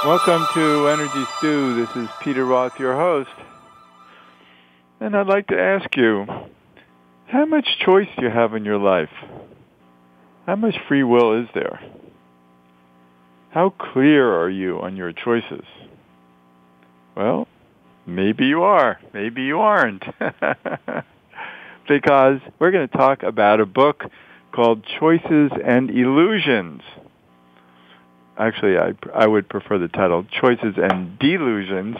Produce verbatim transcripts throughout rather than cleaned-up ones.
Welcome to Energy Stew. This is Peter Roth, your host. And I'd like to ask you, how much choice do you have in your life? How much free will is there? How clear are you on your choices? Well, maybe you are. Maybe you aren't. Because we're going to talk about a book called Choices and Illusions. Actually, I, I would prefer the title, Choices and Delusions.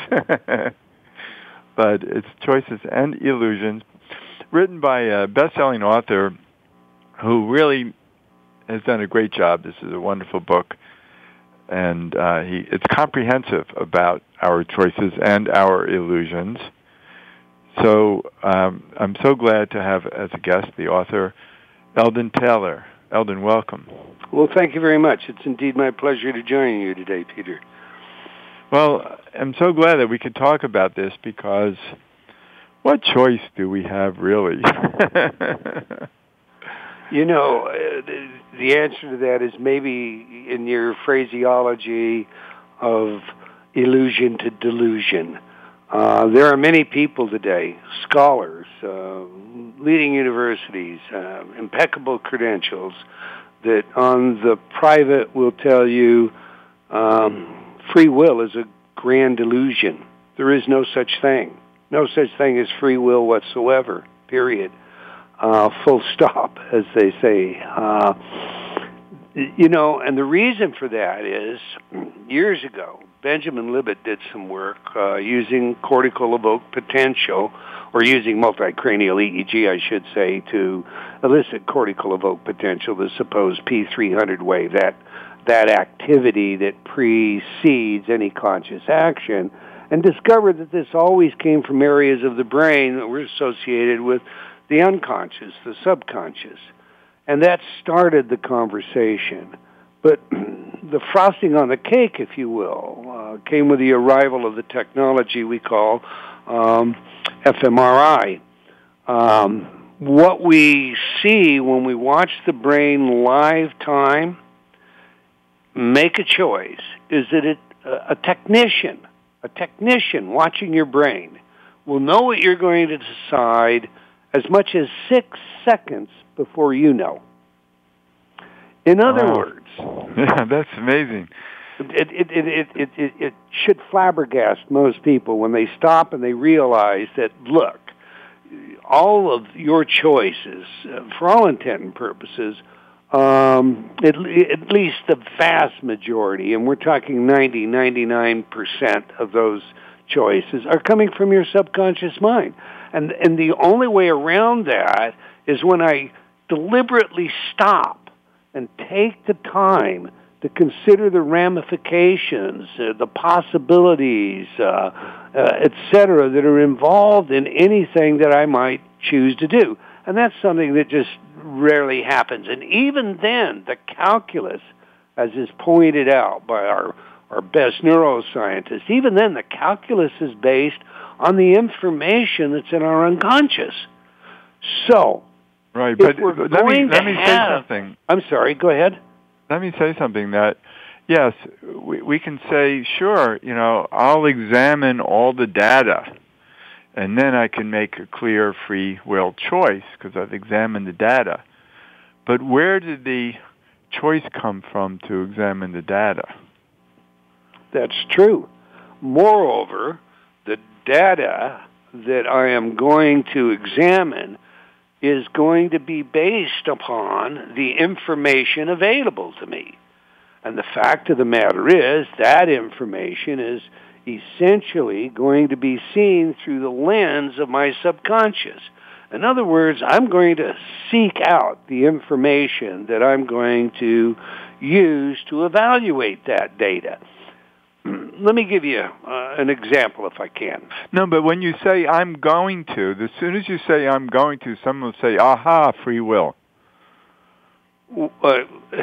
But it's Choices and Illusions, written by a best-selling author who really has done a great job. This is a wonderful book. And uh, he, it's comprehensive about our choices and our illusions. So um, I'm so glad to have as a guest the author, Eldon Taylor. Eldon, welcome. Well, thank you very much. It's indeed my pleasure to join you today, Peter. Well, I'm so glad that we could talk about this because what choice do we have, really? You know, uh, the, the answer to that is maybe in your phraseology of illusion to delusion. Uh, there are many people today, scholars, uh, leading universities, uh, impeccable credentials, that on the private will tell you um, free will is a grand illusion. There is no such thing. No such thing as free will whatsoever, period. Uh, full stop, as they say. Uh, you know, and the reason for that is, years ago, Benjamin Libet did some work uh, using cortical evoked potential, or using multicranial E E G, I should say, to elicit cortical evoked potential, the supposed P three hundred wave, that, that activity that precedes any conscious action, and discovered that this always came from areas of the brain that were associated with the unconscious, the subconscious. And that started the conversation. But the frosting on the cake, if you will, uh, came with the arrival of the technology we call um, fMRI. Um, what we see when we watch the brain live time, make a choice, is that it, uh, a technician, a technician watching your brain will know what you're going to decide as much as six seconds before you know. In other wow. words, yeah, that's amazing. It, it, it, it, it, it, it should flabbergast most people when they stop and they realize that, look, all of your choices, uh, for all intent and purposes, um, at, at least the vast majority, and we're talking ninety, ninety-nine percent of those choices, are coming from your subconscious mind. And, and the only way around that is when I deliberately stop and take the time to consider the ramifications, uh, the possibilities, uh, uh, et cetera, that are involved in anything that I might choose to do. And that's something that just rarely happens. And even then, the calculus, as is pointed out by our, our best neuroscientists, even then the calculus is based on the information that's in our unconscious. So, right, but we're let going me, let to me have, say something. I'm sorry, go ahead. Let me say something that, yes, we, we can say, sure, you know, I'll examine all the data, and then I can make a clear free will choice because I've examined the data. But where did the choice come from to examine the data? That's true. Moreover, the data that I am going to examine is going to be based upon the information available to me. And the fact of the matter is that information is essentially going to be seen through the lens of my subconscious. In other words, I'm going to seek out the information that I'm going to use to evaluate that data. Let me give you uh, an example, if I can. No, but when you say I'm going to, as soon as you say I'm going to, someone will say, aha, free will. Uh,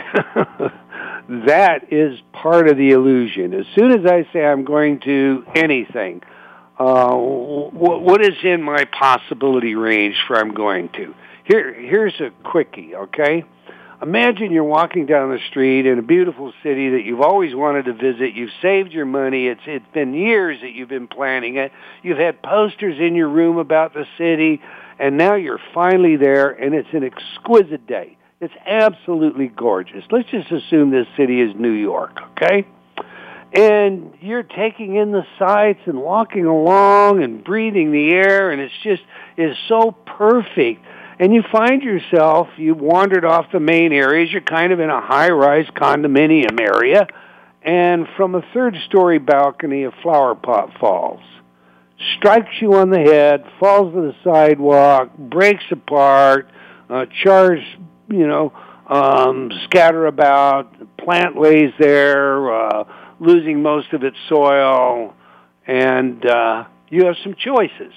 that is part of the illusion. As soon as I say I'm going to anything, uh, what, what is in my possibility range for I'm going to? Here, here's a quickie, okay? Imagine you're walking down the street in a beautiful city that you've always wanted to visit. You've saved your money. It's it's been years that you've been planning it. You've had posters in your room about the city, and now you're finally there, and it's an exquisite day. It's absolutely gorgeous. Let's just assume this city is New York, okay? And you're taking in the sights and walking along and breathing the air, and it's just is so perfect. And you find yourself, you've wandered off the main areas, you're kind of in a high-rise condominium area, and from a third-story balcony, a flower pot falls, strikes you on the head, falls to the sidewalk, breaks apart, uh, chars, you know, um, scatter about, the plant lays there, uh, losing most of its soil, and uh, you have some choices.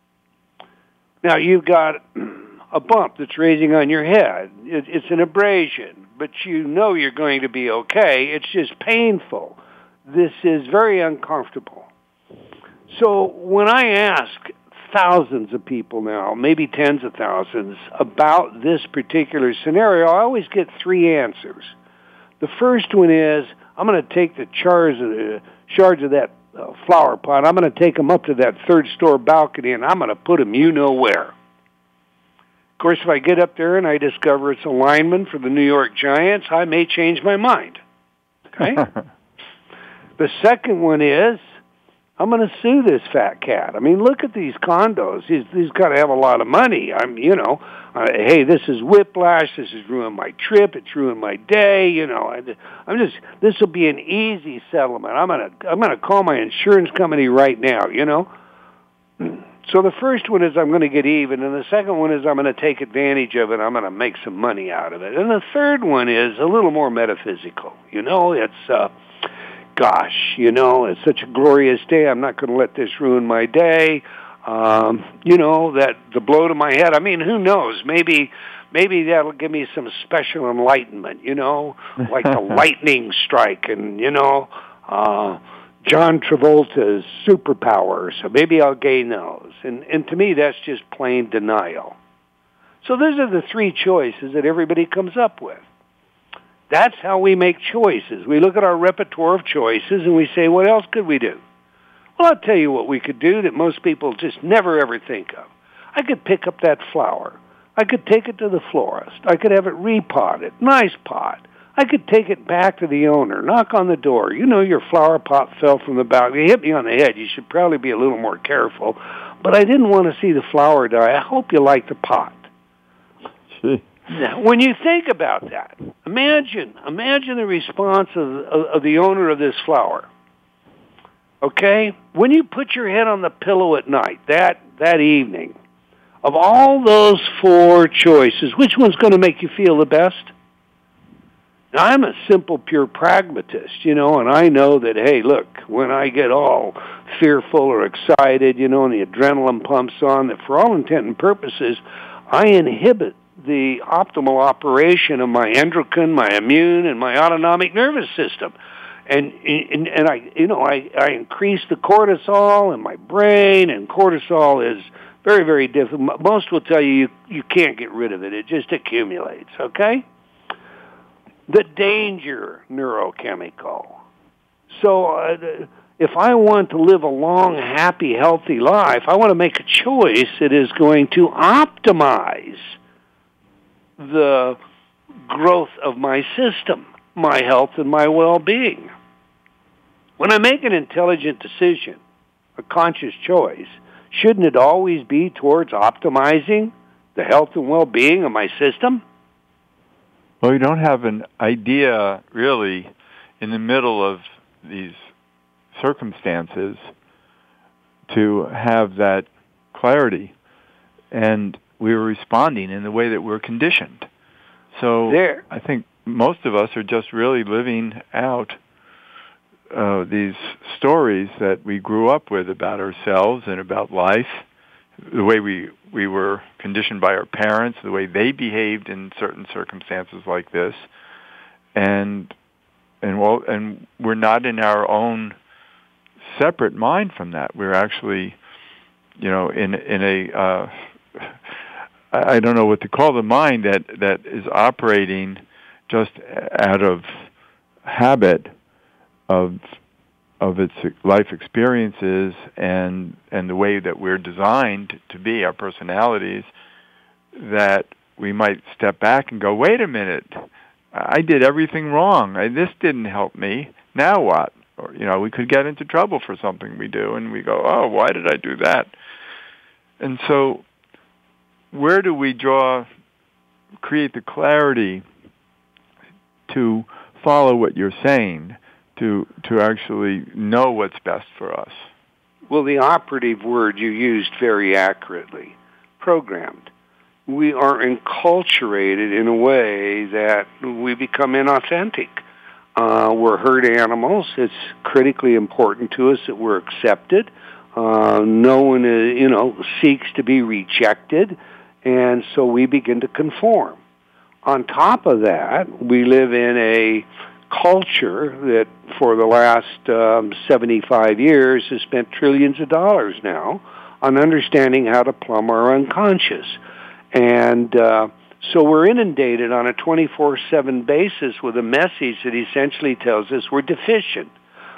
Now, you've got a bump that's raising on your head. It, it's an abrasion, but you know you're going to be okay. It's just painful. This is very uncomfortable. So when I ask thousands of people now, maybe tens of thousands, about this particular scenario, I always get three answers. The first one is, I'm going to take the chars of the, shards of that uh, flower pot, I'm going to take them up to that third-story balcony, and I'm going to put them you-know-where. Of course, if I get up there and I discover it's a lineman for the New York Giants, I may change my mind. Okay? The second one is, I'm going to sue this fat cat. I mean, look at these condos. He's, he's got to have a lot of money. I'm, you know, uh, hey, this is whiplash. This has ruined my trip. It's ruined my day. You know, I, I'm just. This will be an easy settlement. I'm gonna, I'm gonna call my insurance company right now. You know. So the first one is I'm going to get even, and the second one is I'm going to take advantage of it. I'm going to make some money out of it, and the third one is a little more metaphysical. You know, it's. Uh, Gosh, you know, it's such a glorious day. I'm not going to let this ruin my day. Um, you know, that the blow to my head. I mean, who knows? Maybe, maybe that'll give me some special enlightenment. You know, like the lightning strike, and you know, uh, John Travolta's superpowers. So maybe I'll gain those. And and to me, that's just plain denial. So those are the three choices that everybody comes up with. That's how we make choices. We look at our repertoire of choices and we say, what else could we do? Well, I'll tell you what we could do that most people just never ever think of. I could pick up that flower. I could take it to the florist. I could have it repotted. Nice pot. I could take it back to the owner, knock on the door. You know your flower pot fell from the balcony. You hit me on the head. You should probably be a little more careful. But I didn't want to see the flower die. I hope you like the pot. Gee. Now, when you think about that, imagine, imagine the response of, of, of the owner of this flower. Okay? When you put your head on the pillow at night, that, that evening, of all those four choices, which one's going to make you feel the best? Now, I'm a simple, pure pragmatist, you know, and I know that, hey, look, when I get all fearful or excited, you know, and the adrenaline pumps on, that for all intent and purposes, I inhibit the optimal operation of my endocrine, my immune, and my autonomic nervous system. And, and, and I, you know, I, I increase the cortisol in my brain, and cortisol is very, very difficult. Most will tell you, you you can't get rid of it. It just accumulates, okay? The danger neurochemical. So uh, if I want to live a long, happy, healthy life, I want to make a choice that is going to optimize the growth of my system, my health, and my well-being. When I make an intelligent decision, a conscious choice, shouldn't it always be towards optimizing the health and well-being of my system? Well, you don't have an idea, really, in the middle of these circumstances to have that clarity. And we were responding in the way that we're conditioned. So there. I think most of us are just really living out uh, these stories that we grew up with about ourselves and about life, the way we, we were conditioned by our parents, the way they behaved in certain circumstances like this. And and well, and we're not in our own separate mind from that. We're actually, you know, in in a uh, I, I don't know what to call the mind that, that is operating just out of habit of of its life experiences and and the way that we're designed to be, our personalities, that we might step back and go, wait a minute, I did everything wrong. I, this didn't help me. Now what? Or, you know, we could get into trouble for something we do, and we go, oh, why did I do that? And so where do we draw, create the clarity to follow what you're saying, to to actually know what's best for us? Well, the operative word you used very accurately, programmed. We are enculturated in a way that we become inauthentic. Uh, we're herd animals. It's critically important to us that we're accepted. Uh, no one, uh, you know, seeks to be rejected, and so we begin to conform. On top of that, we live in a culture that for the last um, seventy-five years has spent trillions of dollars now on understanding how to plumb our unconscious. And uh, so we're inundated on a twenty-four seven basis with a message that essentially tells us we're deficient.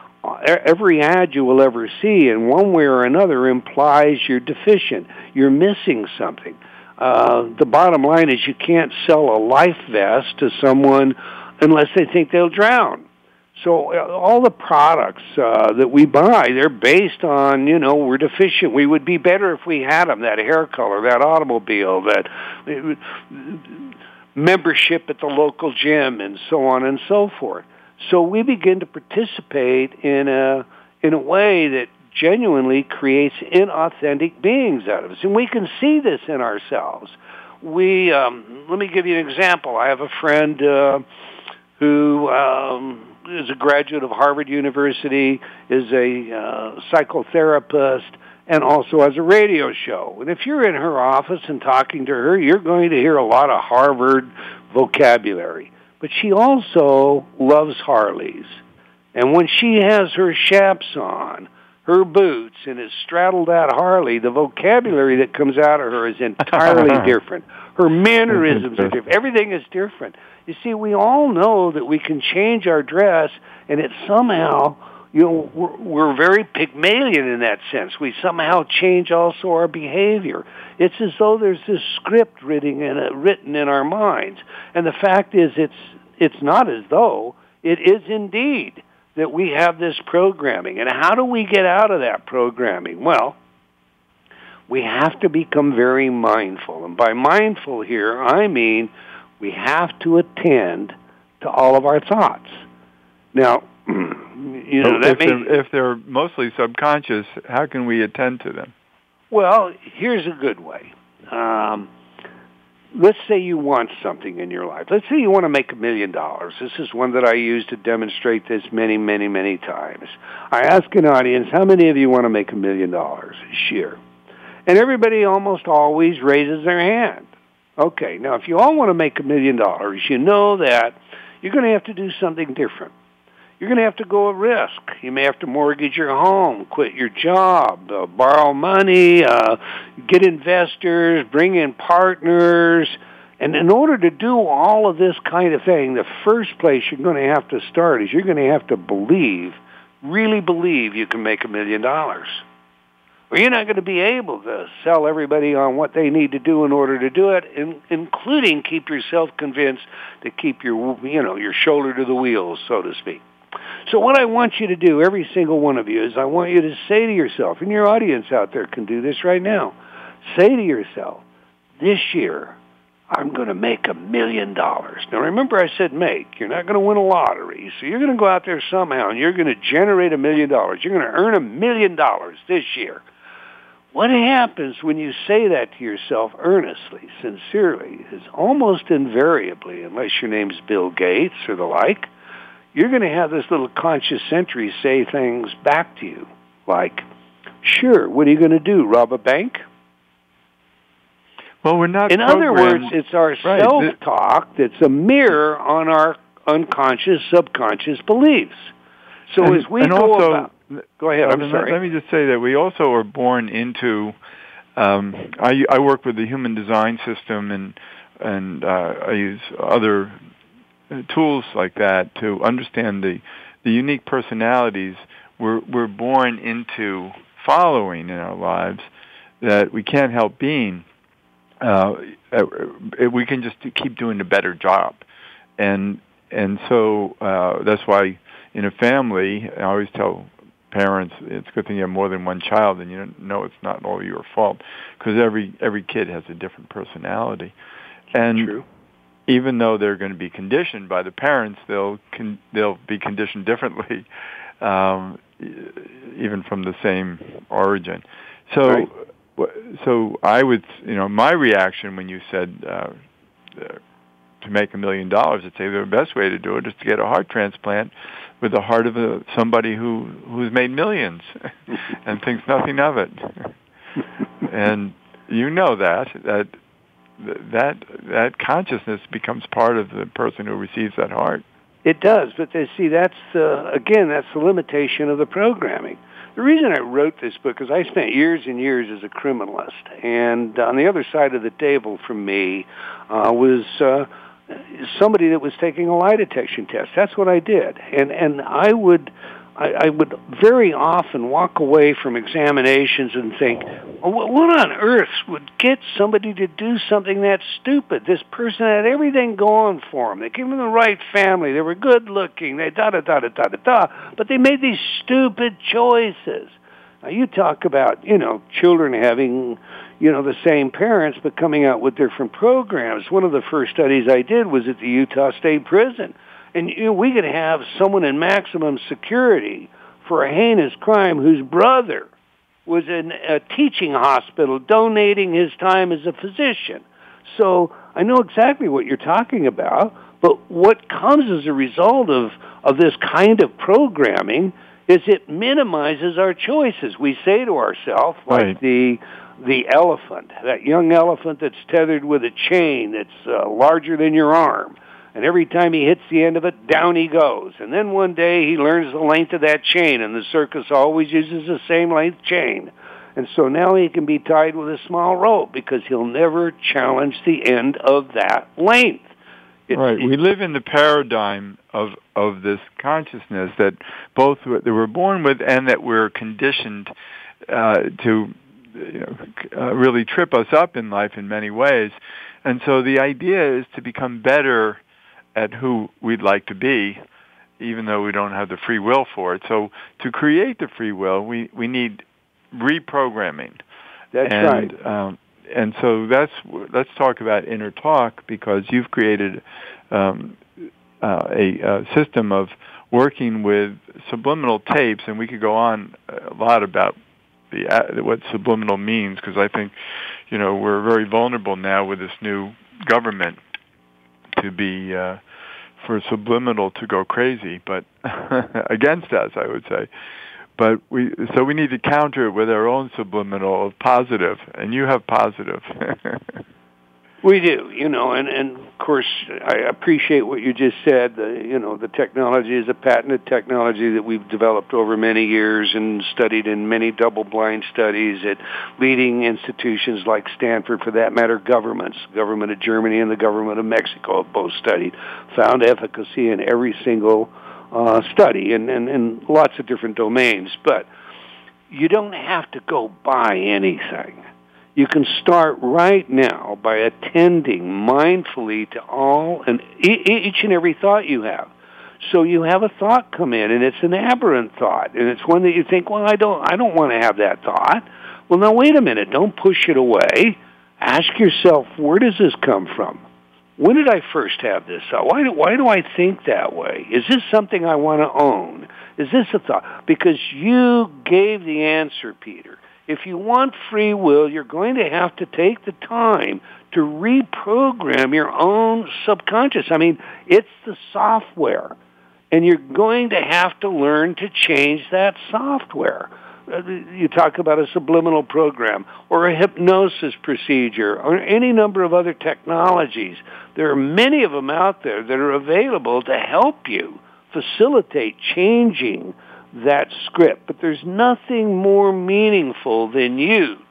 Every ad you will ever see in one way or another implies you're deficient. You're missing something. Uh, the bottom line is you can't sell a life vest to someone unless they think they'll drown. So uh, all the products uh, that we buy, they're based on, you know, we're deficient. We would be better if we had them, that hair color, that automobile, that uh, membership at the local gym, and so on and so forth. So we begin to participate in a in a way that genuinely creates inauthentic beings out of us. And we can see this in ourselves. We, um, let me give you an example. I have a friend uh, who um, is a graduate of Harvard University, is a uh, psychotherapist, and also has a radio show. And if you're in her office and talking to her, you're going to hear a lot of Harvard vocabulary. But she also loves Harleys. And when she has her chaps on, her boots, and has straddled that Harley, the vocabulary that comes out of her is entirely different. Her mannerisms are different. Everything is different. You see, we all know that we can change our dress, and it somehow, you know, we're, we're very Pygmalion in that sense. We somehow change also our behavior. It's as though there's this script written in, a, written in our minds. And the fact is, it's it's not as though, it is indeed that we have this programming. And how do we get out of that programming? Well, we have to become very mindful. And by mindful here, I mean we have to attend to all of our thoughts. Now, you know, that if, may, they're, if they're mostly subconscious, how can we attend to them? Well, here's a good way. Um, let's say you want something in your life. Let's say you want to make a million dollars. This is one that I use to demonstrate this many, many, many times. I ask an audience, how many of you want to make a million dollars this year? And everybody almost always raises their hand. Okay, now if you all want to make a million dollars, you know that you're going to have to do something different. You're going to have to go at risk. You may have to mortgage your home, quit your job, uh, borrow money, uh, get investors, bring in partners. And in order to do all of this kind of thing, the first place you're going to have to start is you're going to have to believe, really believe you can make a million dollars. Or you're not going to be able to sell everybody on what they need to do in order to do it, in, including keep yourself convinced to keep your, you know, your shoulder to the wheels, so to speak. So what I want you to do, every single one of you, is I want you to say to yourself, and your audience out there can do this right now, say to yourself, this year I'm going to make a million dollars. Now remember I said make. You're not going to win a lottery. So you're going to go out there somehow and you're going to generate a million dollars. You're going to earn a million dollars this year. What happens when you say that to yourself earnestly, sincerely, is almost invariably, unless your name's Bill Gates or the like, you're going to have this little conscious sentry say things back to you, like, sure, what are you going to do, rob a bank? Well, we're not In other words, it's our right. self-talk that's a mirror on our unconscious, subconscious beliefs. So and, as we and go also, about... Go ahead, I'm let, sorry. Let me just say that we also are born into um, I, I work with the human design system, and and uh, I use other tools like that to understand the the unique personalities we're we're born into following in our lives that we can't help being. Uh, we can just keep doing a better job, and and so uh, that's why in a family, I always tell parents it's a good thing you have more than one child, and you know it's not all your fault, because every every kid has a different personality, and True. even though they're going to be conditioned by the parents, they'll con- they'll be conditioned differently, um, even from the same origin. So. Right. So I would, you know, my reaction when you said uh, uh, to make a million dollars, I'd say the best way to do it is to get a heart transplant with the heart of a, somebody who who's made millions and thinks nothing of it. And you know that that that that consciousness becomes part of the person who receives that heart. It does, but they, see, that's uh, again, that's the limitation of the programming. The reason I wrote this book is I spent years and years as a criminalist, and on the other side of the table from me uh, was uh, somebody that was taking a lie detection test. That's what I did, and and I would I, I would very often walk away from examinations and think, well, what on earth would get somebody to do something that stupid? This person had everything going for them. They came from the right family. They were good looking. They da da da da da da da. But they made these stupid choices. Now you talk about, you know, children having, you know, the same parents but coming out with different programs. One of the first studies I did was at the Utah State Prison. And you know, we could have someone in maximum security for a heinous crime whose brother was in a teaching hospital donating his time as a physician. So I know exactly what you're talking about, but what comes as a result of, of this kind of programming is it minimizes our choices. We say to ourselves, like right. the the elephant, that young elephant that's tethered with a chain that's uh, larger than your arm. And every time he hits the end of it, down he goes. And then one day he learns the length of that chain, and the circus always uses the same length chain. And so now he can be tied with a small rope because he'll never challenge the end of that length. It, right. It, we live in the paradigm of of this consciousness that both that we're born with and that we're conditioned uh, to you know, uh, really trip us up in life in many ways. And so the idea is to become better at who we'd like to be, even though we don't have the free will for it. So to create the free will, we, we need reprogramming. That's and, right. Um, and so that's let's talk about inner talk, because you've created um, uh, a, a system of working with subliminal tapes, and we could go on a lot about the uh, what subliminal means, because I think, you know, we're very vulnerable now with this new government to be uh, for subliminal to go crazy, but against us, I would say. But we so we need to counter it with our own subliminal of positive, and you have positive. We do, you know, and, and of course I appreciate what you just said. The, you know, the technology is a patented technology that we've developed over many years and studied in many double-blind studies at leading institutions like Stanford, for that matter, governments. The government of Germany and the government of Mexico have both studied, found efficacy in every single uh, study in, in, in lots of different domains. But you don't have to go buy anything. You can start right now by attending mindfully to all and each and every thought you have. So you have a thought come in, and it's an aberrant thought, and it's one that you think, well, I don't, I don't want to have that thought. Well, now wait a minute. Don't push it away. Ask yourself, where does this come from? When did I first have this thought? Why do, why do I think that way? Is this something I want to own? Is this a thought? Because you gave the answer, Peter. If you want free will, you're going to have to take the time to reprogram your own subconscious. I mean, it's the software, and you're going to have to learn to change that software. You talk about a subliminal program or a hypnosis procedure or any number of other technologies. There are many of them out there that are available to help you facilitate changing that script, but there's nothing more meaningful than you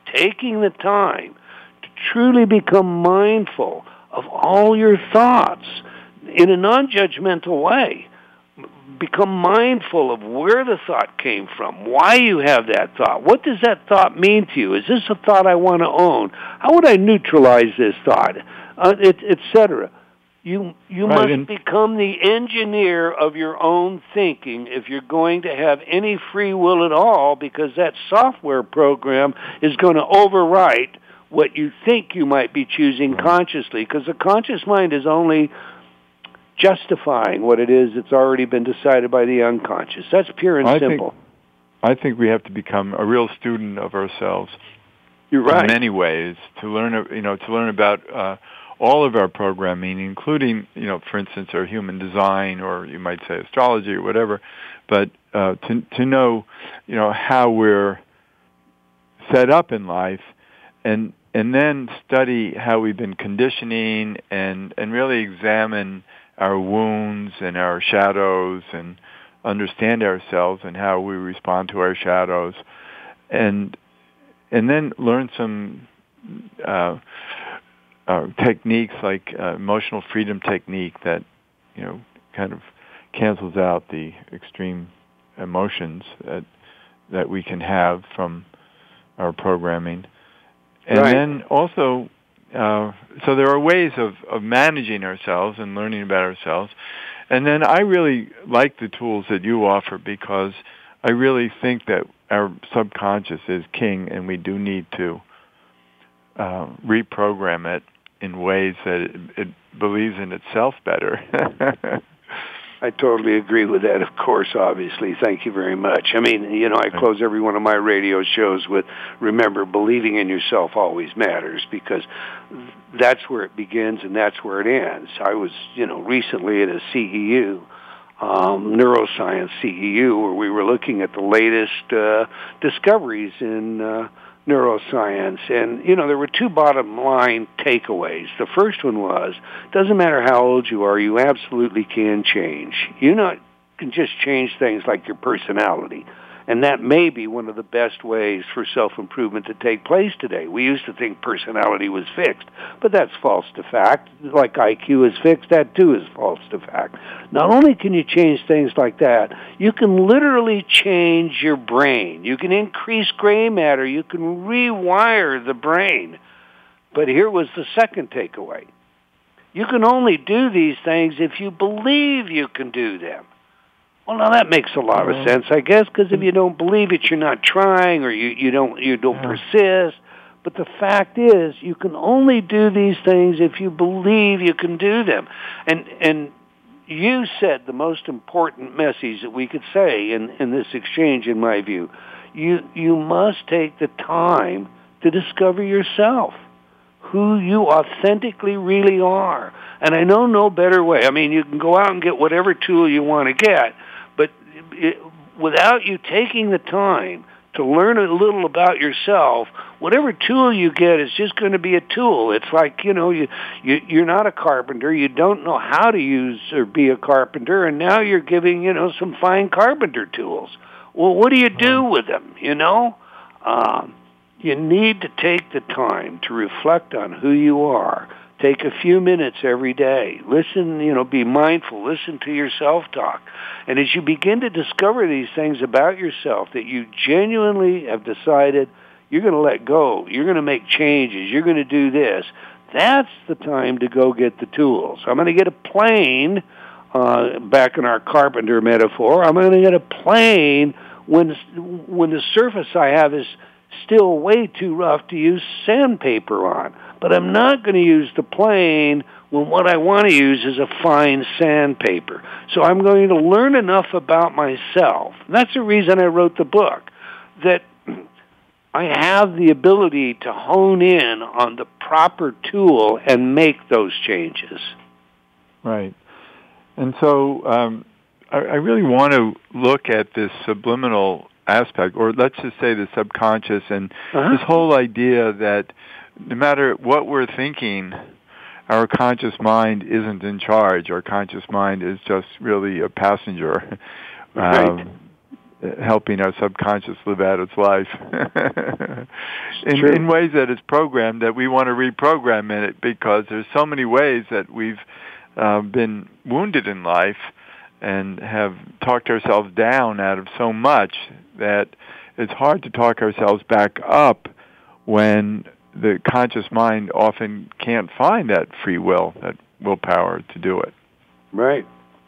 taking the time to truly become mindful of all your thoughts in a non-judgmental way. Become mindful of where the thought came from, why you have that thought. What does that thought mean to you? Is this a thought I want to own? How would I neutralize this thought? Uh, et cetera. You you right, must and become the engineer of your own thinking if you're going to have any free will at all, because that software program is going to overwrite what you think you might be choosing right. consciously, because the conscious mind is only justifying what it is that's already been decided by the unconscious. That's pure and I simple. Think, I think we have to become a real student of ourselves. You're right. In many ways, to learn, you know, to learn about uh, all of our programming, including, you know, for instance, our human design, or you might say astrology or whatever, but uh, to to know, you know, how we're set up in life, and and then study how we've been conditioning, and and really examine our wounds and our shadows, and understand ourselves and how we respond to our shadows, and and then learn some uh, uh, techniques like uh, emotional freedom technique that, you know, kind of cancels out the extreme emotions that that we can have from our programming. And right. then also, uh, so there are ways of, of managing ourselves and learning about ourselves. And then I really like the tools that you offer, because I really think that our subconscious is king, and we do need to uh, reprogram it in ways that it, it believes in itself better. I totally agree with that, of course, obviously. Thank you very much. I mean, you know, I close every one of my radio shows with, remember, believing in yourself always matters, because that's where it begins and that's where it ends. I was, you know, recently at a C E U, um, neuroscience C E U, where we were looking at the latest uh, discoveries in uh, neuroscience. And, you know, there were two bottom line takeaways. The first one was, doesn't matter how old you are, you absolutely can change. You not can just change things like your personality. And that may be one of the best ways for self-improvement to take place today. We used to think personality was fixed, but that's false to fact. Like I Q is fixed, that too is false to fact. Not only can you change things like that, you can literally change your brain. You can increase gray matter. You can rewire the brain. But here was the second takeaway. You can only do these things if you believe you can do them. Well, now that makes a lot of sense, I guess, because if you don't believe it, you're not trying, or you, you don't you don't yeah. persist. But the fact is, you can only do these things if you believe you can do them. And and you said the most important message that we could say in, in this exchange, in my view. You you must take the time to discover yourself, who you authentically really are. And I know no better way. I mean, you can go out and get whatever tool you want to get, but it, without you taking the time to learn a little about yourself, whatever tool you get is just going to be a tool. It's like, you know, you, you, you're not a carpenter. You don't know how to use or be a carpenter, and now you're giving, you know, some fine carpenter tools. Well, what do you do with them, you know? Um, you need to take the time to reflect on who you are. Take a few minutes every day. Listen, you know, be mindful. Listen to your self-talk. And as you begin to discover these things about yourself that you genuinely have decided you're going to let go, you're going to make changes, you're going to do this, that's the time to go get the tools. I'm going to get a plane, uh, back in our carpenter metaphor, I'm going to get a plane when when the surface I have is still way too rough to use sandpaper on. But I'm not going to use the plane when what I want to use is a fine sandpaper. So I'm going to learn enough about myself. And that's the reason I wrote the book, that I have the ability to hone in on the proper tool and make those changes. Right. And so um, I, I really want to look at this subliminal aspect, or let's just say the subconscious, and uh-huh. this whole idea that no matter what we're thinking, our conscious mind isn't in charge. Our conscious mind is just really a passenger. Right. Um, helping our subconscious live out its life in, in ways that it's programmed that we want to reprogram in it, because there's so many ways that we've uh, been wounded in life and have talked ourselves down out of so much that it's hard to talk ourselves back up when the conscious mind often can't find that free will, that willpower to do it. Right.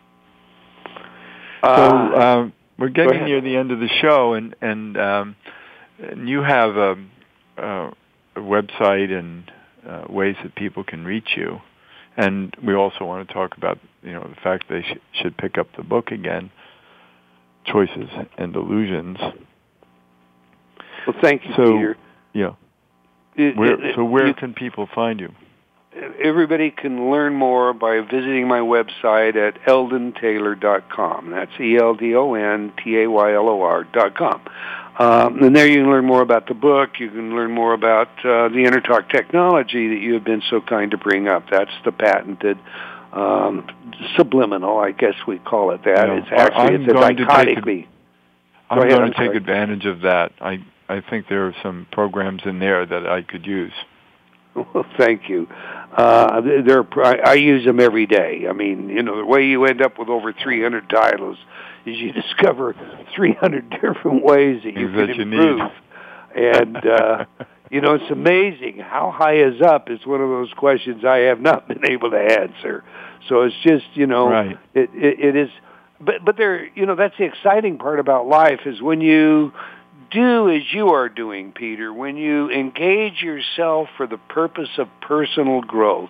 So uh, um, we're getting near the end of the show, and and, um, and you have a, a, a website and uh, ways that people can reach you. And we also want to talk about, you know, the fact they sh- should pick up the book again, Choices and Illusions. Well, thank you, so, Peter. Yeah. It, where, it, so where you, can people find you? Everybody can learn more by visiting my website at eldon taylor dot com. That's E L D O N T A Y L O R dot com. Um, and there you can learn more about the book. You can learn more about uh, the InnerTalk technology that you have been so kind to bring up. That's the patented um, subliminal, I guess we call it that. No, it's actually I'm it's a dichotomy. I'm ahead, going I'm to take sorry. advantage of that. I, I think there are some programs in there that I could use. Well, thank you. Uh, they're, I use them every day. I mean, you know, the way you end up with over three hundred titles is you discover three hundred different ways that you Things can that you improve. need. And, uh, you know, it's amazing. How high is up is one of those questions I have not been able to answer. So it's just, you know, right. it, it, it is, but, but there, you know, that's the exciting part about life is when you do as you are doing, Peter, when you engage yourself for the purpose of personal growth,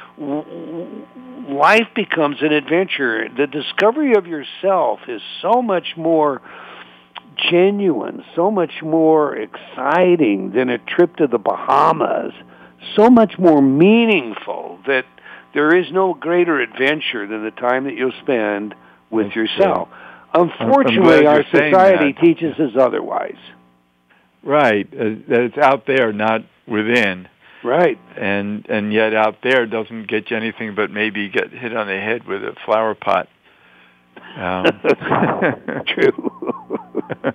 life becomes an adventure. The discovery of yourself is so much more genuine, so much more exciting than a trip to the Bahamas, so much more meaningful that there is no greater adventure than the time that you'll spend with That's yourself. true. Unfortunately, our society that. teaches us otherwise. Right, uh, that it's out there, not within. Right. And and yet out there doesn't get you anything but maybe get hit on the head with a flower pot. Um. True.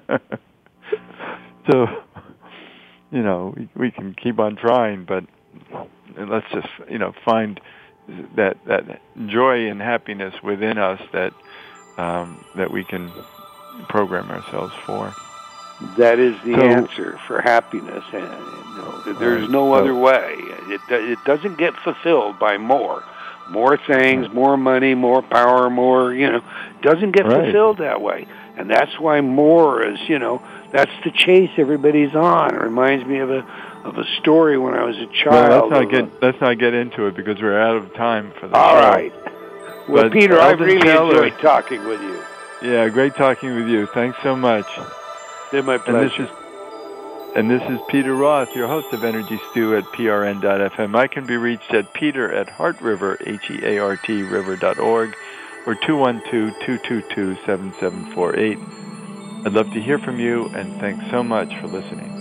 So, you know, we, we can keep on trying, but let's just, you know, find that that joy and happiness within us that um, that we can program ourselves for. That is the so, answer for happiness, and you know, there's right, no so, other way. It it doesn't get fulfilled by more, more things, right. more money, more power, more. You know, it doesn't get right. fulfilled that way, and that's why more is. You know, that's the chase everybody's on. It reminds me of a of a story when I was a child. Well, let's not get a, let's not get into it because we're out of time for the all show. All right. Well, but Peter, Eldon I've really Taylor, enjoyed talking with you. Yeah, great talking with you. Thanks so much. It's my pleasure. And this is, and this is Peter Roth, your host of Energy Stew at P R N dot F M. I can be reached at peter at heartriver, H E A R T, river dot org, or two one two, two two two, seven seven four eight. I'd love to hear from you, and thanks so much for listening.